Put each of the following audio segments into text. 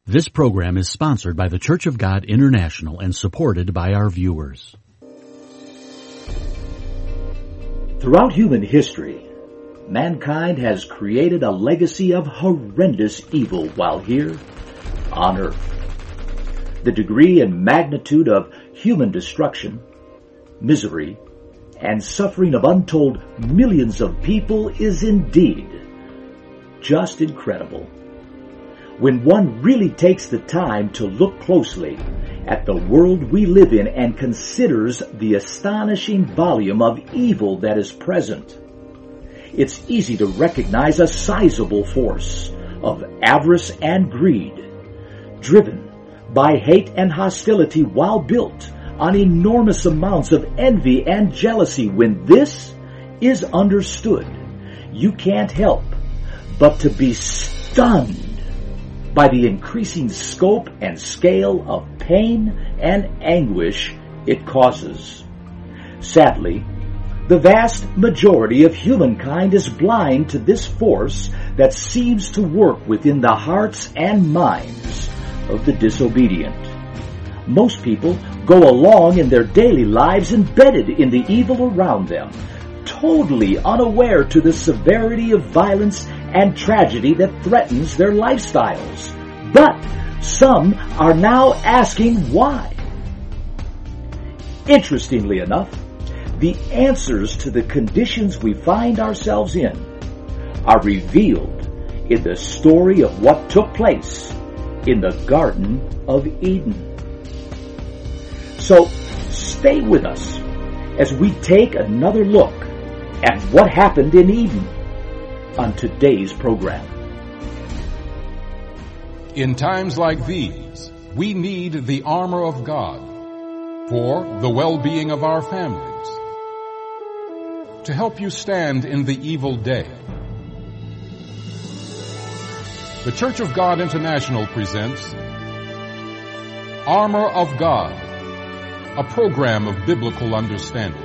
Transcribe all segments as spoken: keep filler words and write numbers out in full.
This program is sponsored by the Church of God International and supported by our viewers. Throughout human history, mankind has created a legacy of horrendous evil while here on earth. The degree and magnitude of human destruction, misery, and suffering of untold millions of people is indeed just incredible. When one really takes the time to look closely at the world we live in and considers the astonishing volume of evil that is present, it's easy to recognize a sizable force of avarice and greed, driven by hate and hostility while built on enormous amounts of envy and jealousy. When this is understood, you can't help but to be stunned by the increasing scope and scale of pain and anguish it causes. Sadly, the vast majority of humankind is blind to this force that seems to work within the hearts and minds of the disobedient. Most people go along in their daily lives embedded in the evil around them, totally unaware to the severity of violence and tragedy that threatens their lifestyles. But some are now asking why. Interestingly enough, the answers to the conditions we find ourselves in are revealed in the story of what took place in the Garden of Eden. So stay with us as we take another look at what happened in Eden on today's program. In times like these, we need the armor of God for the well-being of our families, to help you stand in the evil day. The Church of God International presents Armor of God, a program of biblical understanding.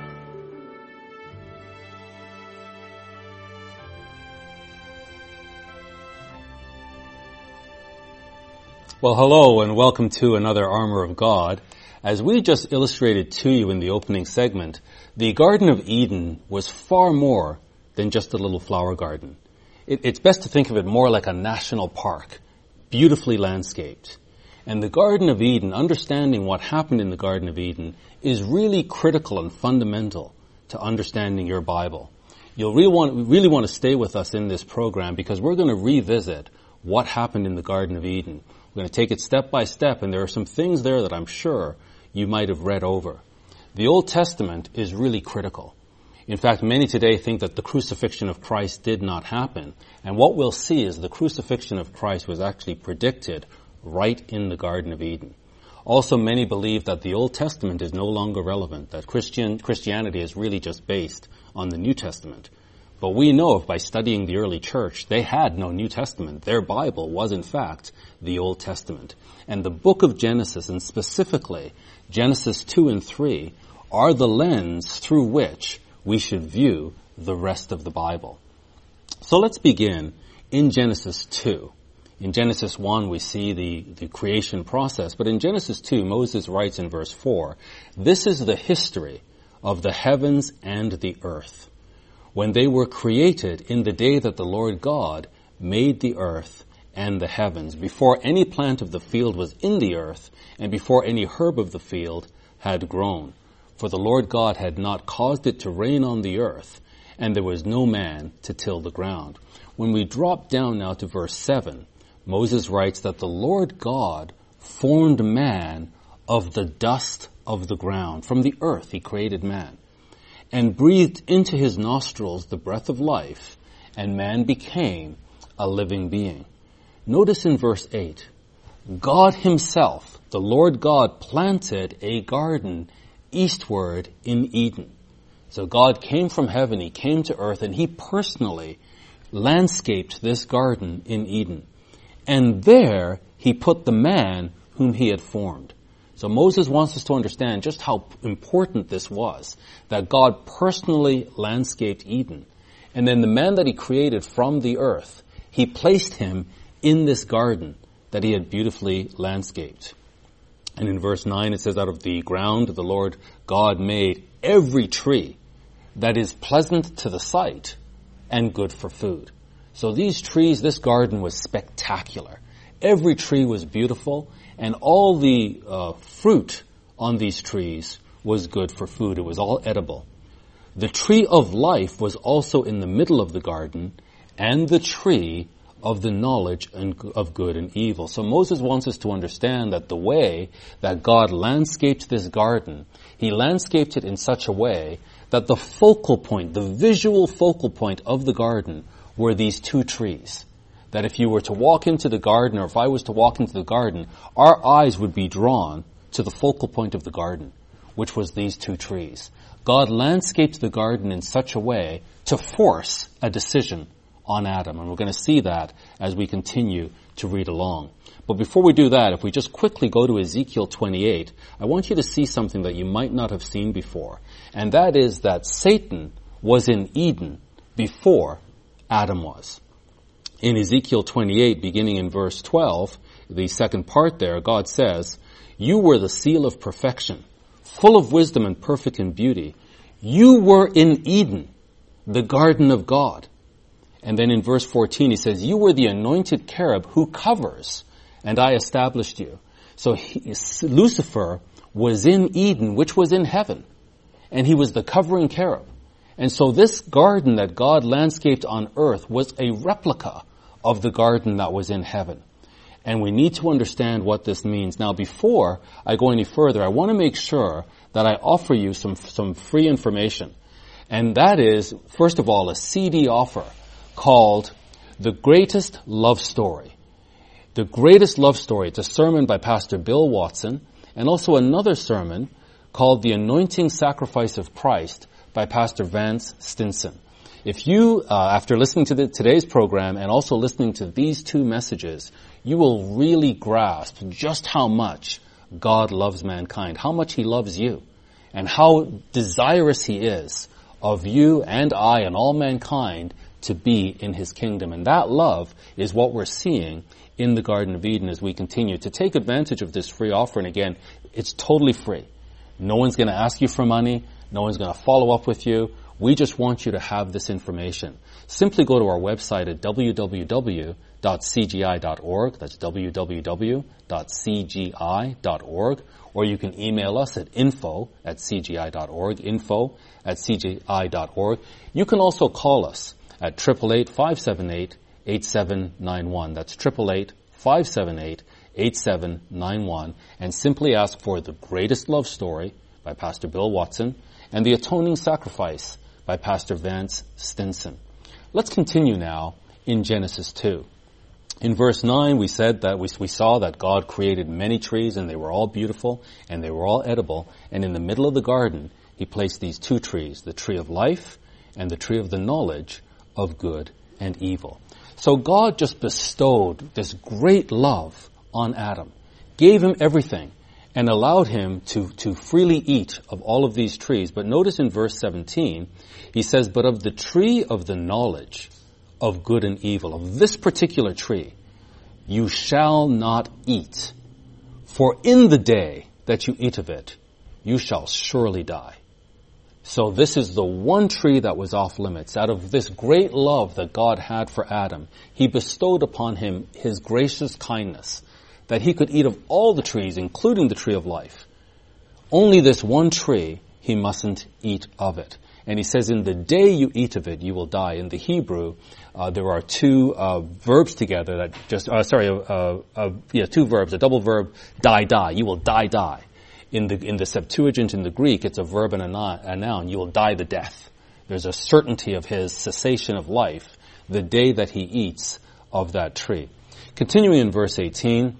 Well, hello and welcome to another Armor of God. As we just illustrated to you in the opening segment, the Garden of Eden was far more than just a little flower garden. It, it's best to think of it more like a national park, beautifully landscaped. And the Garden of Eden, understanding what happened in the Garden of Eden, is really critical and fundamental to understanding your Bible. You'll really want, really want to stay with us in this program because we're going to revisit what happened in the Garden of Eden. We're going to take it step by step, and there are some things there that I'm sure you might have read over. The Old Testament is really critical. In fact, many today think that the crucifixion of Christ did not happen. And what we'll see is the crucifixion of Christ was actually predicted right in the Garden of Eden. Also, many believe that the Old Testament is no longer relevant, that Christian, Christianity is really just based on the New Testament. But we know by studying the early church, they had no New Testament. Their Bible was, in fact, the Old Testament. And the book of Genesis, and specifically Genesis two and three, are the lens through which we should view the rest of the Bible. So let's begin in Genesis two. In Genesis one, we see the, the creation process. But in Genesis two, Moses writes in verse four, "This is the history of the heavens and the earth, when they were created in the day that the Lord God made the earth and the heavens, before any plant of the field was in the earth, and before any herb of the field had grown. For the Lord God had not caused it to rain on the earth, and there was no man to till the ground." When we drop down now to verse seven, Moses writes that the Lord God formed man of the dust of the ground. From the earth he created man, and breathed into his nostrils the breath of life, and man became a living being. Notice in verse eight, God himself, the Lord God, planted a garden eastward in Eden. So God came from heaven, he came to earth, and he personally landscaped this garden in Eden. And there he put the man whom he had formed. So Moses wants us to understand just how important this was, that God personally landscaped Eden. And then the man that he created from the earth, he placed him in this garden that he had beautifully landscaped. And in verse nine it says, out of the ground the Lord God made every tree that is pleasant to the sight and good for food. So these trees, this garden was spectacular. Every tree was beautiful, and all the uh, fruit on these trees was good for food. It was all edible. The tree of life was also in the middle of the garden, and the tree of the knowledge of good and evil. So Moses wants us to understand that the way that God landscaped this garden, he landscaped it in such a way that the focal point, the visual focal point of the garden were these two trees. That if you were to walk into the garden, or if I was to walk into the garden, our eyes would be drawn to the focal point of the garden, which was these two trees. God landscaped the garden in such a way to force a decision on Adam. And we're going to see that as we continue to read along. But before we do that, if we just quickly go to Ezekiel twenty-eight, I want you to see something that you might not have seen before. And that is that Satan was in Eden before Adam was. In Ezekiel twenty-eight, beginning in verse twelve, the second part there, God says, "You were the seal of perfection, full of wisdom and perfect in beauty. You were in Eden, the garden of God." And then in verse fourteen, he says, "You were the anointed cherub who covers, and I established you." So he, Lucifer was in Eden, which was in heaven, and he was the covering cherub. And so this garden that God landscaped on earth was a replica of the garden that was in heaven. And we need to understand what this means. Now, before I go any further, I want to make sure that I offer you some, some free information. And that is, first of all, a C D offer called The Greatest Love Story. The Greatest Love Story. It's a sermon by Pastor Bill Watson, and also another sermon called The Anointing Sacrifice of Christ by Pastor Vance Stinson. If you, uh, after listening to the, today's program and also listening to these two messages, you will really grasp just how much God loves mankind, how much he loves you, and how desirous he is of you and I and all mankind to be in his kingdom. And that love is what we're seeing in the Garden of Eden as we continue to take advantage of this free offer. And again, it's totally free. No one's going to ask you for money. No one's going to follow up with you. We just want you to have this information. Simply go to our website at w w w dot c g i dot org. That's w w w dot c g i dot org. Or you can email us at info at c g i dot org, info at c g i dot org. You can also call us at eight eight eight, five seven eight, eight seven nine one. That's eight eight eight, five seven eight, eight seven nine one. And simply ask for The Greatest Love Story by Pastor Bill Watson and The Atoning Sacrifice by Pastor Vance Stinson. Let's continue now in Genesis two. In verse nine, we said that we, we saw that God created many trees, and they were all beautiful, and they were all edible. And in the middle of the garden, he placed these two trees, the tree of life and the tree of the knowledge of good and evil. So God just bestowed this great love on Adam, gave him everything, and allowed him to, to freely eat of all of these trees. But notice in verse seventeen, he says, "But of the tree of the knowledge of good and evil, of this particular tree, you shall not eat. For in the day that you eat of it, you shall surely die." So this is the one tree that was off limits. Out of this great love that God had for Adam, he bestowed upon him his gracious kindness, that he could eat of all the trees, including the tree of life. Only this one tree, he mustn't eat of it. And he says, in the day you eat of it, you will die. In the Hebrew, uh, there are two uh, verbs together that just, uh, sorry, uh, uh, yeah, two verbs, a double verb, die, die. You will die, die. In the, in the Septuagint, in the Greek, it's a verb and a, non, a noun. You will die the death. There's a certainty of his cessation of life the day that he eats of that tree. Continuing in verse eighteen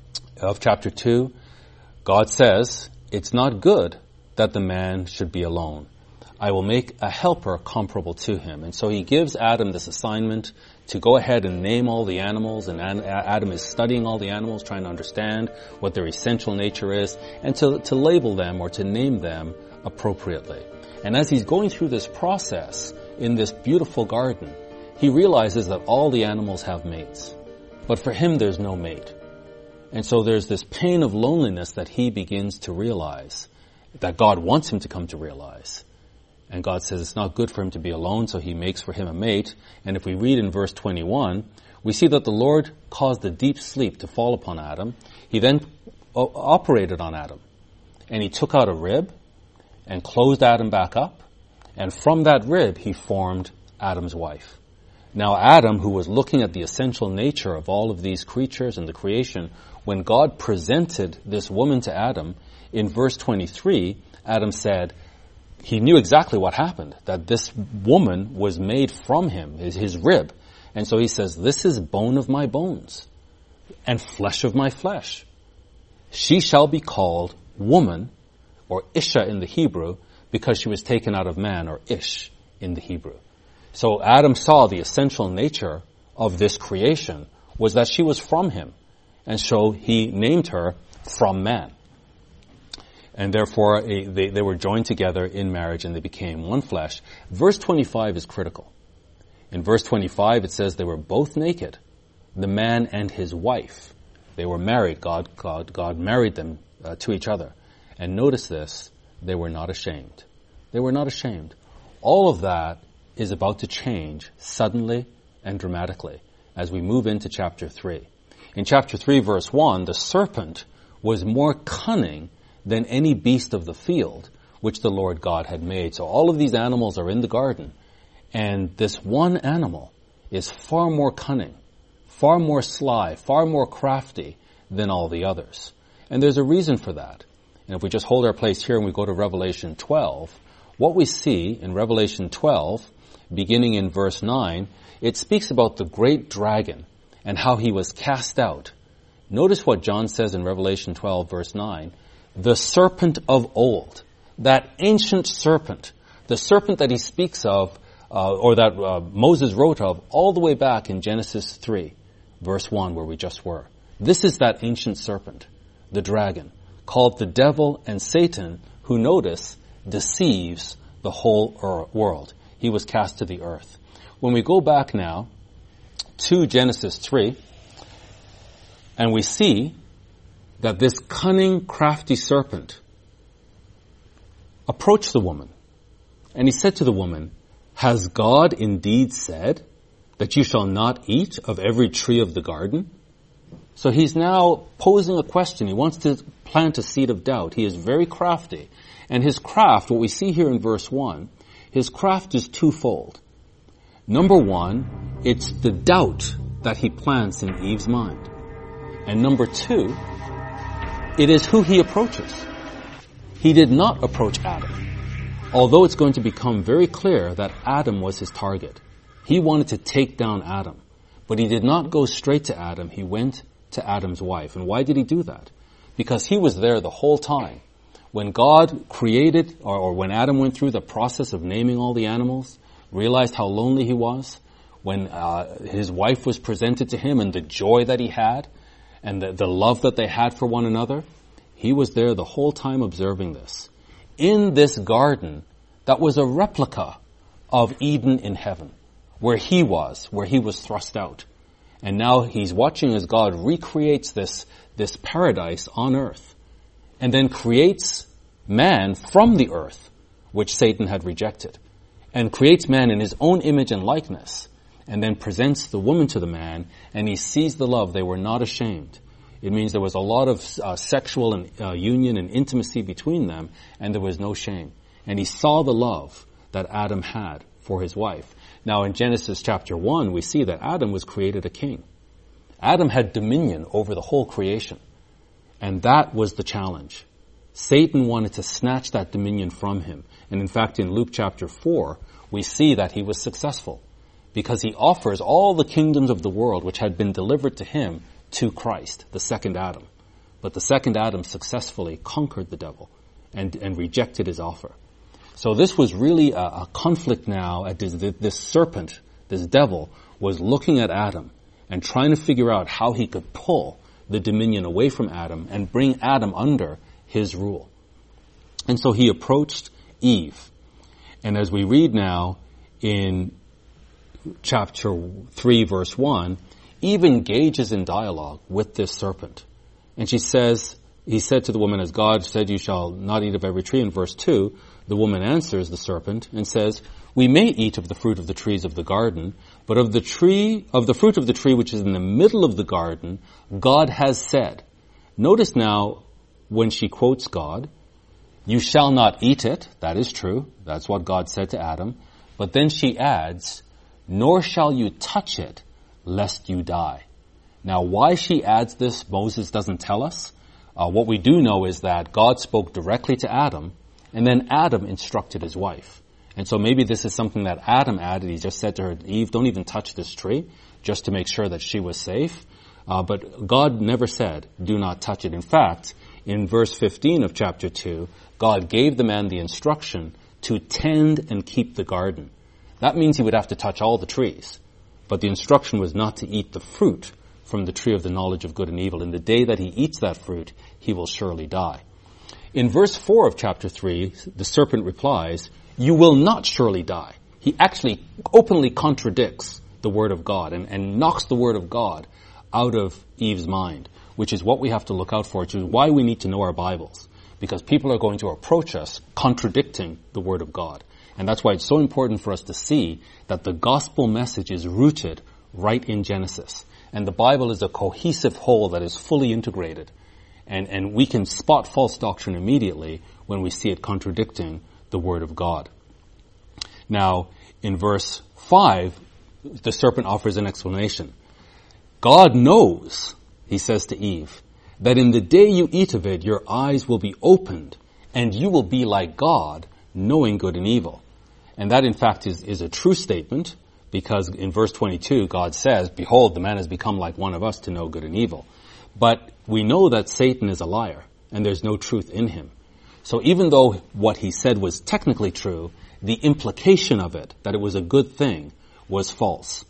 of chapter two, God says, "It's not good that the man should be alone. I will make a helper comparable to him." And so he gives Adam this assignment to go ahead and name all the animals, and Adam is studying all the animals, trying to understand what their essential nature is, and to, to label them or to name them appropriately. And as he's going through this process in this beautiful garden, he realizes that all the animals have mates. But for him, there's no mate. And so there's this pain of loneliness that he begins to realize, that God wants him to come to realize. And God says it's not good for him to be alone, so he makes for him a mate. And if we read in verse twenty-one, we see that the Lord caused a deep sleep to fall upon Adam. He then o- operated on Adam. And he took out a rib and closed Adam back up. And from that rib, he formed Adam's wife. Now Adam, who was looking at the essential nature of all of these creatures and the creation, when God presented this woman to Adam, in verse twenty-three, Adam said, he knew exactly what happened, that this woman was made from him, his, his rib. And so he says, this is bone of my bones and flesh of my flesh. She shall be called woman, or Isha in the Hebrew, because she was taken out of man, or Ish in the Hebrew. So Adam saw the essential nature of this creation was that she was from him. And so he named her from man. And therefore, a, they, they were joined together in marriage and they became one flesh. Verse twenty-five is critical. In verse twenty-five, it says they were both naked, the man and his wife. They were married. God, God, God married them uh, to each other. And notice this, they were not ashamed. They were not ashamed. All of that is about to change suddenly and dramatically as we move into chapter three. In chapter three, verse one, the serpent was more cunning than any beast of the field which the Lord God had made. So all of these animals are in the garden, and this one animal is far more cunning, far more sly, far more crafty than all the others. And there's a reason for that. And if we just hold our place here and we go to Revelation twelve, what we see in Revelation twelve, beginning in verse nine, it speaks about the great dragon and how he was cast out. Notice what John says in Revelation twelve, verse nine. The serpent of old, that ancient serpent, the serpent that he speaks of, uh, or that uh, Moses wrote of all the way back in Genesis three, verse one, where we just were. This is that ancient serpent, the dragon, called the devil and Satan, who, notice, deceives the whole world. He was cast to the earth. When we go back now to Genesis three, and we see that this cunning, crafty serpent approached the woman. And he said to the woman, has God indeed said that you shall not eat of every tree of the garden? So he's now posing a question. He wants to plant a seed of doubt. He is very crafty. And his craft, what we see here in verse one, his craft is twofold. Number one, it's the doubt that he plants in Eve's mind. And number two, it is who he approaches. He did not approach Adam, although it's going to become very clear that Adam was his target. He wanted to take down Adam, but he did not go straight to Adam. He went to Adam's wife. And why did he do that? Because he was there the whole time. When God created, or, or when Adam went through the process of naming all the animals, realized how lonely he was, when uh, his wife was presented to him and the joy that he had, and the, the love that they had for one another, he was there the whole time observing this. In this garden, that was a replica of Eden in heaven, where he was, where he was thrust out. And now he's watching as God recreates this, this paradise on earth, and then creates man from the earth, which Satan had rejected, and creates man in his own image and likeness, and then presents the woman to the man, and he sees the love. They were not ashamed. It means there was a lot of uh, sexual and uh, union and intimacy between them, and there was no shame. And he saw the love that Adam had for his wife. Now in Genesis chapter one, we see that Adam was created a king. Adam had dominion over the whole creation. And that was the challenge. Satan wanted to snatch that dominion from him. And in fact, in Luke chapter four, we see that he was successful, because he offers all the kingdoms of the world which had been delivered to him to Christ, the second Adam. But the second Adam successfully conquered the devil and, and rejected his offer. So this was really a, a conflict now. At this, this serpent, this devil, was looking at Adam and trying to figure out how he could pull the dominion away from Adam and bring Adam under his rule. And so he approached Eve. And as we read now in chapter three, verse one, Eve engages in dialogue with this serpent. And she says, he said to the woman, as God said, you shall not eat of every tree. In verse two, the woman answers the serpent and says, we may eat of the fruit of the trees of the garden, but of the tree, of the fruit of the tree which is in the middle of the garden, God has said. Notice now, when she quotes God, you shall not eat it. That is true. That's what God said to Adam. But then she adds, nor shall you touch it, lest you die. Now, why she adds this, Moses doesn't tell us. Uh, what we do know is that God spoke directly to Adam, and then Adam instructed his wife. And so maybe this is something that Adam added. He just said to her, Eve, don't even touch this tree, just to make sure that she was safe. Uh, but God never said, do not touch it. In fact, in verse fifteen of chapter two, God gave the man the instruction to tend and keep the garden. That means he would have to touch all the trees. But the instruction was not to eat the fruit from the tree of the knowledge of good and evil. In the day that he eats that fruit, he will surely die. In verse four of chapter three, the serpent replies, you will not surely die. He actually openly contradicts the word of God and, and knocks the word of God out of Eve's mind, which is what we have to look out for, which is why we need to know our Bibles, because people are going to approach us contradicting the word of God. And that's why it's so important for us to see that the gospel message is rooted right in Genesis. And the Bible is a cohesive whole that is fully integrated. And, and we can spot false doctrine immediately when we see it contradicting the word of God. Now, in verse five, the serpent offers an explanation. God knows, he says to Eve, that in the day you eat of it, your eyes will be opened, and you will be like God, knowing good and evil. And that, in fact, is, is a true statement, because in verse twenty-two, God says, behold, the man has become like one of us to know good and evil. But we know that Satan is a liar, and there's no truth in him. So even though what he said was technically true, the implication of it, that it was a good thing, was false.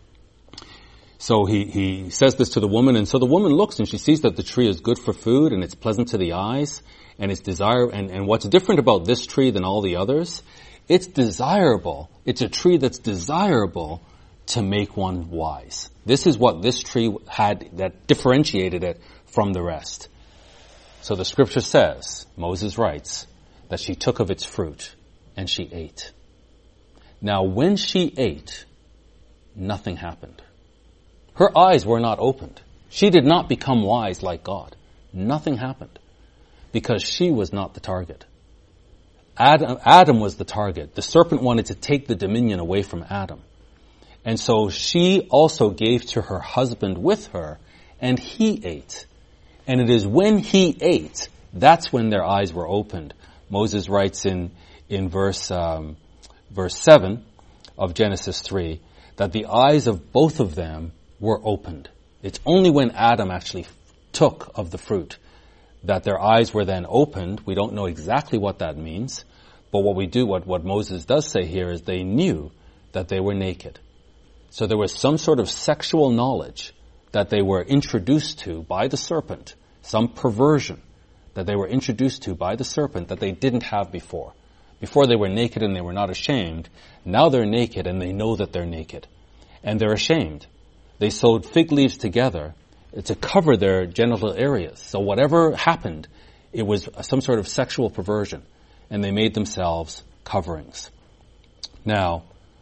So he, he says this to the woman, and so the woman looks and she sees that the tree is good for food and it's pleasant to the eyes and it's desire. And, and what's different about this tree than all the others? It's desirable. It's a tree that's desirable to make one wise. This is what this tree had that differentiated it from the rest. So the scripture says, Moses writes, that she took of its fruit and she ate. Now when she ate, nothing happened. Her eyes were not opened. She did not become wise like God. Nothing happened because she was not the target. Adam, Adam was the target. The serpent wanted to take the dominion away from Adam. And so she also gave to her husband with her, and he ate. And it is when he ate, that's when their eyes were opened. Moses writes in, in verse, um, verse seven of Genesis three, that the eyes of both of them were opened. It's only when Adam actually took of the fruit that their eyes were then opened. We don't know exactly what that means, but what we do, what, what Moses does say here is they knew that they were naked. So there was some sort of sexual knowledge that they were introduced to by the serpent, some perversion that they were introduced to by the serpent that they didn't have before. Before they were naked and they were not ashamed. Now they're naked and they know that they're naked. And they're ashamed. They sewed fig leaves together to cover their genital areas. So whatever happened, it was some sort of sexual perversion. And they made themselves coverings. Now,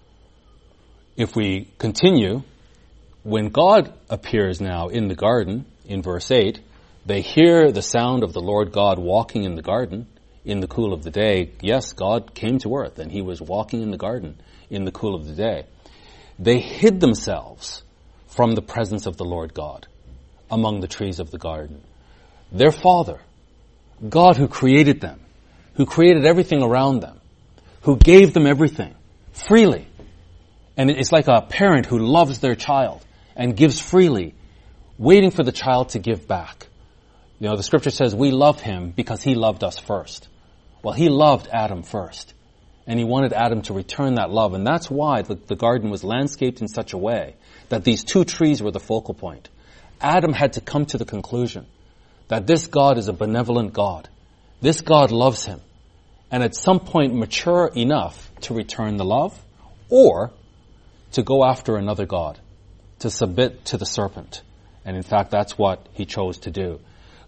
if we continue, when God appears now in the garden, in verse eight, they hear the sound of the Lord God walking in the garden in the cool of the day. Yes, God came to earth and he was walking in the garden in the cool of the day. They hid themselves from the presence of the Lord God among the trees of the garden. Their Father, God who created them, who created everything around them, who gave them everything freely. And it's like a parent who loves their child and gives freely, waiting for the child to give back. You know, the scripture says we love him because he loved us first. Well, he loved Adam first. And he wanted Adam to return that love. And that's why the, the garden was landscaped in such a way that these two trees were the focal point. Adam had to come to the conclusion that this God is a benevolent God. This God loves him. And at some point mature enough to return the love, or to go after another God, to submit to the serpent. And in fact, that's what he chose to do.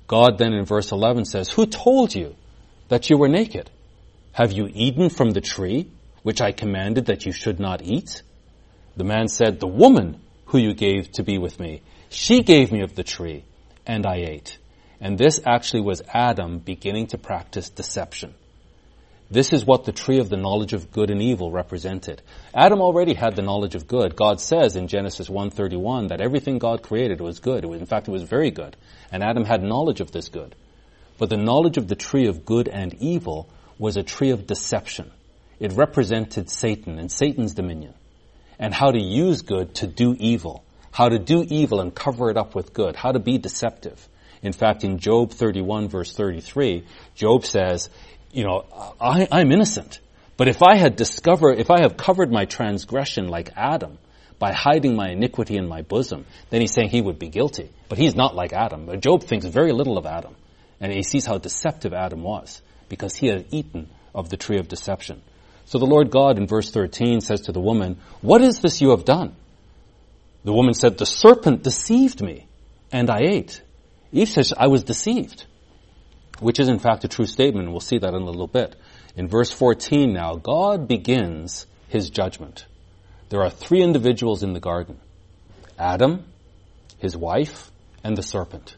God then in verse eleven says, who told you that you were naked? Have you eaten from the tree which I commanded that you should not eat? The man said, the woman who you gave to be with me, she gave me of the tree, and I ate. And this actually was Adam beginning to practice deception. This is what the tree of the knowledge of good and evil represented. Adam already had the knowledge of good. God says in Genesis one thirty-one that everything God created was good. It was, in fact, it was very good. And Adam had knowledge of this good. But the knowledge of the tree of good and evil was a tree of deception. It represented Satan and Satan's dominion, and how to use good to do evil, how to do evil and cover it up with good, how to be deceptive. In fact, in Job thirty-one verse thirty-three, Job says, you know, I, I'm innocent. But if I had discovered, if I have covered my transgression like Adam by hiding my iniquity in my bosom, then he's saying he would be guilty. But he's not like Adam. But Job thinks very little of Adam. And he sees how deceptive Adam was because he had eaten of the tree of deception. So the Lord God in verse thirteen says to the woman, what is this you have done? The woman said, the serpent deceived me and I ate. Eve says, I was deceived. Which is in fact a true statement. We'll see that in a little bit. In verse fourteen now, God begins his judgment. There are three individuals in the garden. Adam, his wife, and the serpent.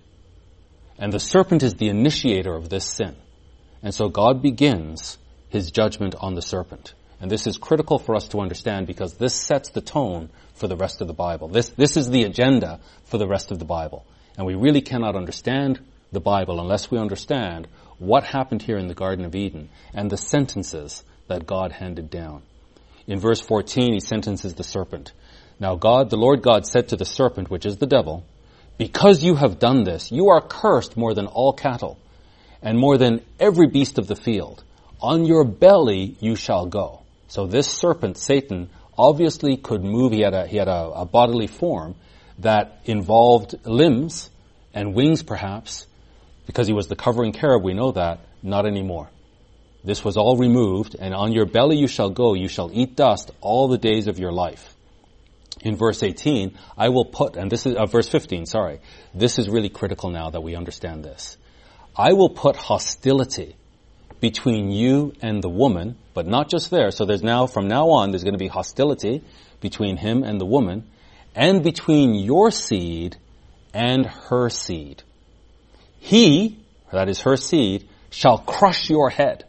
And the serpent is the initiator of this sin. And so God begins his judgment on the serpent. And this is critical for us to understand because this sets the tone for the rest of the Bible. This, this is the agenda for the rest of the Bible. And we really cannot understand the Bible unless we understand what happened here in the Garden of Eden and the sentences that God handed down. In verse fourteen, he sentences the serpent. Now God, the Lord God said to the serpent, which is the devil, because you have done this, you are cursed more than all cattle and more than every beast of the field. On your belly you shall go. So this serpent, Satan, obviously could move. He had a, he had a, a bodily form that involved limbs and wings perhaps. Because he was the covering cherub, we know that, not anymore. This was all removed, and on your belly you shall go, you shall eat dust all the days of your life. In verse eighteen, I will put, and this is, uh, verse fifteen, sorry, this is really critical now that we understand this. I will put hostility between you and the woman, but not just there. So there's now, from now on, there's going to be hostility between him and the woman, and between your seed and her seed. He, that is her seed, shall crush your head,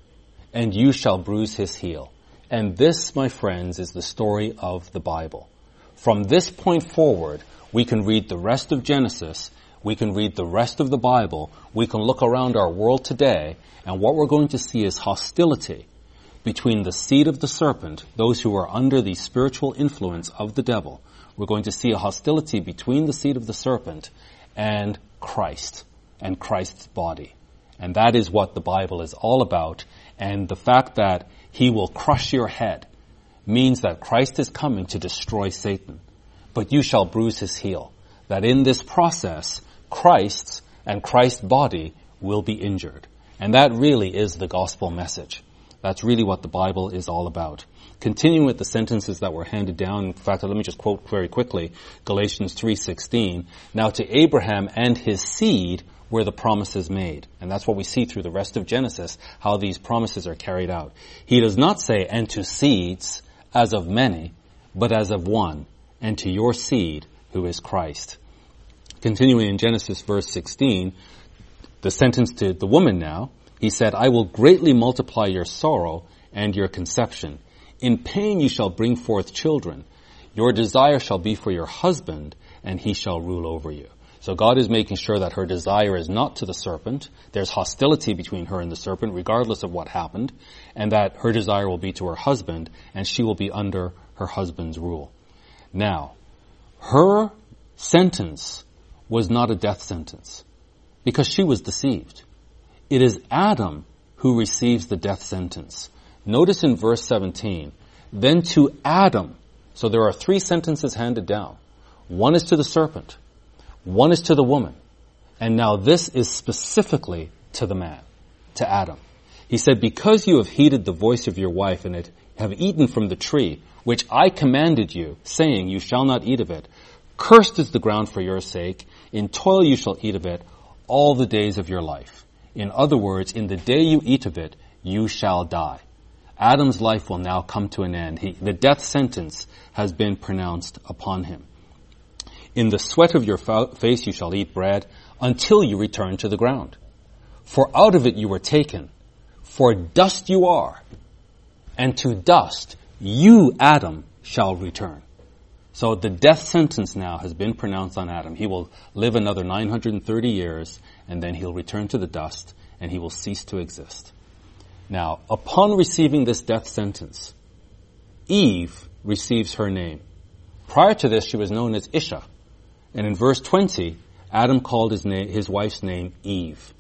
and you shall bruise his heel. And this, my friends, is the story of the Bible. From this point forward, we can read the rest of Genesis, we can read the rest of the Bible, we can look around our world today, and what we're going to see is hostility between the seed of the serpent, those who are under the spiritual influence of the devil. We're going to see a hostility between the seed of the serpent and Christ. And Christ's body. And that is what the Bible is all about. And the fact that he will crush your head means that Christ is coming to destroy Satan. But you shall bruise his heel. That in this process, Christ's and Christ's body will be injured. And that really is the gospel message. That's really what the Bible is all about. Continuing with the sentences that were handed down, in fact, let me just quote very quickly, Galatians three sixteen. Now to Abraham and his seed were the promises made. And that's what we see through the rest of Genesis, how these promises are carried out. He does not say, and to seeds as of many, but as of one, and to your seed, who is Christ. Continuing in Genesis verse sixteen, the sentence to the woman now, he said, I will greatly multiply your sorrow and your conception. In pain you shall bring forth children. Your desire shall be for your husband, and he shall rule over you. So God is making sure that her desire is not to the serpent. There's hostility between her and the serpent, regardless of what happened, and that her desire will be to her husband, and she will be under her husband's rule. Now, her sentence was not a death sentence, because she was deceived. It is Adam who receives the death sentence. Notice in verse seventeen, then to Adam. So there are three sentences handed down. One is to the serpent. One is to the woman. And now this is specifically to the man, to Adam. He said, because you have heeded the voice of your wife and have eaten from the tree, which I commanded you, saying, you shall not eat of it, cursed is the ground for your sake, in toil you shall eat of it all the days of your life. In other words, in the day you eat of it, you shall die. Adam's life will now come to an end. He, the death sentence has been pronounced upon him. In the sweat of your fa- face you shall eat bread until you return to the ground. For out of it you were taken. For dust you are, and to dust you, Adam, shall return. So the death sentence now has been pronounced on Adam. He will live another nine hundred thirty years, and then he'll return to the dust, and he will cease to exist. Now, upon receiving this death sentence, Eve receives her name. Prior to this, she was known as Isha. And in verse twenty, Adam called his, na- his wife's name Eve,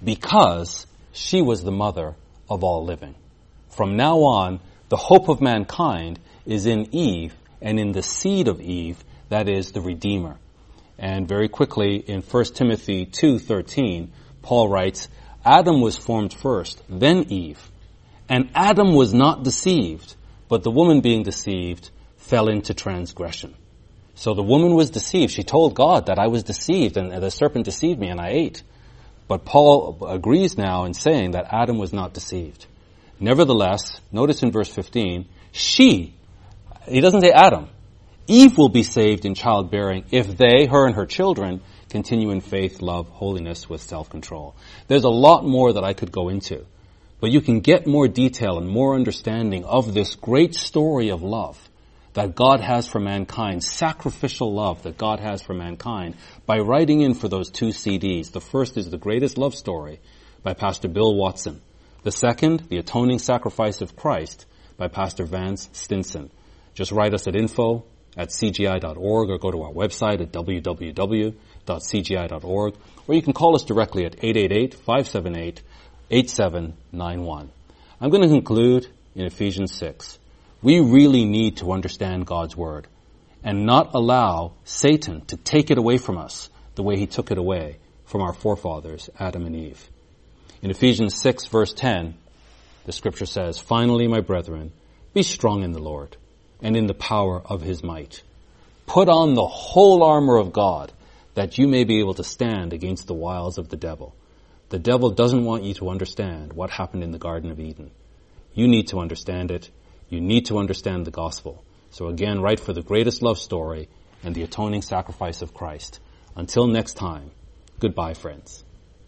because she was the mother of all living. From now on, the hope of mankind is in Eve and in the seed of Eve, that is, the Redeemer. And very quickly, in First Timothy two thirteen, Paul writes, Adam was formed first, then Eve. And Adam was not deceived, but the woman being deceived fell into transgression. So the woman was deceived. She told God that I was deceived and the serpent deceived me and I ate. But Paul agrees now in saying that Adam was not deceived. Nevertheless, notice in verse fifteen, she, he doesn't say Adam, Eve will be saved in childbearing if they, her and her children, continue in faith, love, holiness with self-control. There's a lot more that I could go into, but you can get more detail and more understanding of this great story of love that God has for mankind, sacrificial love that God has for mankind, by writing in for those two C Ds. The first is The Greatest Love Story by Pastor Bill Watson. The second, The Atoning Sacrifice of Christ by Pastor Vance Stinson. Just write us at info at c g i dot org or go to our website at w w w dot c g i dot org, or you can call us directly at eight eight eight, five seven eight, eight seven nine one. I'm going to conclude in Ephesians six. We really need to understand God's Word and not allow Satan to take it away from us the way he took it away from our forefathers, Adam and Eve. In Ephesians six, verse ten, the Scripture says, Finally, my brethren, be strong in the Lord and in the power of his might. Put on the whole armor of God, that you may be able to stand against the wiles of the devil. The devil doesn't want you to understand what happened in the Garden of Eden. You need to understand it. You need to understand the gospel. So again, write for The Greatest Love Story and The Atoning Sacrifice of Christ. Until next time, goodbye, friends.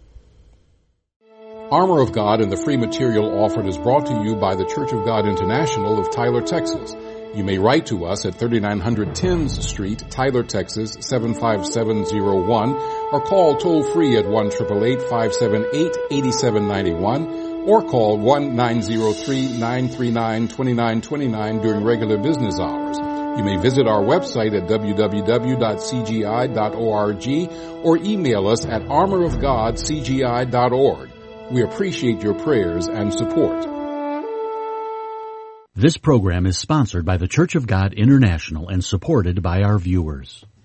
Armor of God and the free material offered is brought to you by the Church of God International of Tyler, Texas. You may write to us at thirty-nine hundred Thames Street, Tyler, Texas, seven five seven zero one, or call toll-free at one eight eight eight, five seven eight, eight seven nine one, or call one nine zero three, nine three nine, two nine two nine during regular business hours. You may visit our website at w w w dot c g i dot org or email us at armor of god c g i dot org. We appreciate your prayers and support. This program is sponsored by the Church of God International and supported by our viewers.